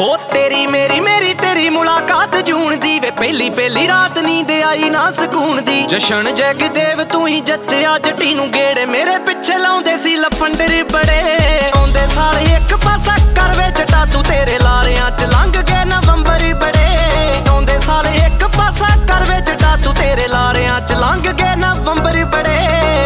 ओ तेरी मेरी मेरी तेरी मुलाकात जून दी वे पहली पहली रात नींद आई ना सकून दी। जशन जगदेव तू ही जच्चिया जट्टी नू गेड़े मेरे पिछे लाउंदे सी लफंडर बड़े। आउंदे साल एक पासा कर वे जटा तू तेरे लारियां च लंघ गए नवंबर बड़े। आउंदे साल एक पासा कर वे जटा तू तेरे लारियां च लंघ गए नवंबर बड़े।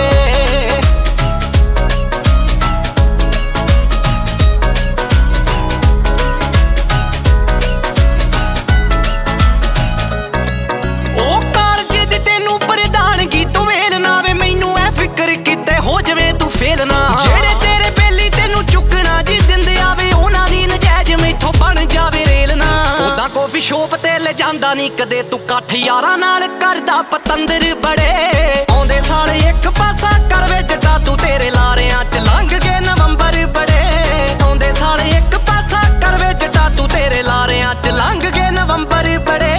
जेड़े तेरे बेली तेनू चुकना जी दिंदे आवे उन्हां दी नजायज मैथों बन जावे रेल ना। ओदा कॉफी शॉप ते ले जांदा नी कदे तू काठ यारां नाल करदा पतंदर बड़े। आउंदे साल एक पासा कर वे जटा तू तेरे लारियां च लंघ गए नवंबर बड़े। आउंदे साल एक पासा कर वे जटा तू तेरे लारियां च लंघ गए नवंबर बड़े।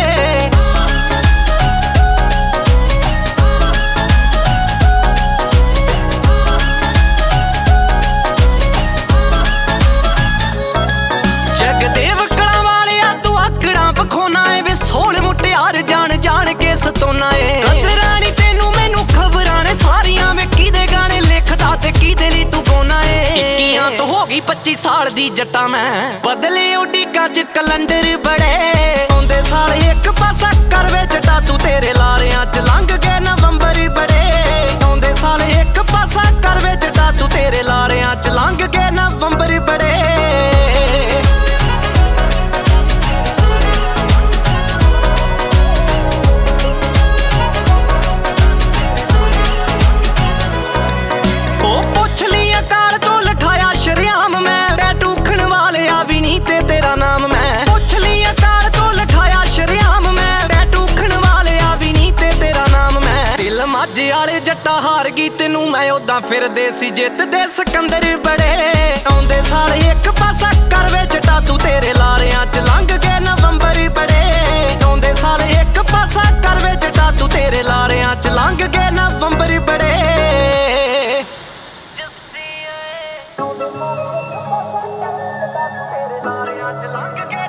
जगदेव कड़ा वालिया तू आकड़ा बखोना है वे सोल मुटियार जान जान के सतोना है। कदरानी तेनू मैनू खबरां ने सारियां वे किदे गाने लिखदा ते किदे लई तू गाना है। 21 तो हो गई 25 साल दी जट्टा मैं बदले उडी गज कैलेंडर बड़े। आउंदे साल एक पासा कर वे जटा तू तेरे लारियां च लंघ गए नवंबर बड़े। आउंदे साल एक पासा कर वे जटा तू तेरे लारियां च लंघ गए नवंबर बड़े। तेरा नाम मैं पुछ लिया कार तो लिखाया शरियाम मैं टैटू खण वाले आ भी नी ते तेरा नाम मैं। दिल माझे आले जट्टा हार गई तेनू मैं ओदा फिरदे सी जित दे सिकंदर बड़े। आउंदे साल एक पासा कर वे जटा तू तेरे लारियां च लंघ गए नवंबर बड़े। आउंदे साल एक पासा कर वे जटा तू तेरे लारियां च लंघ गए नवंबर बड़े। तेरे लारियां च लंघ गए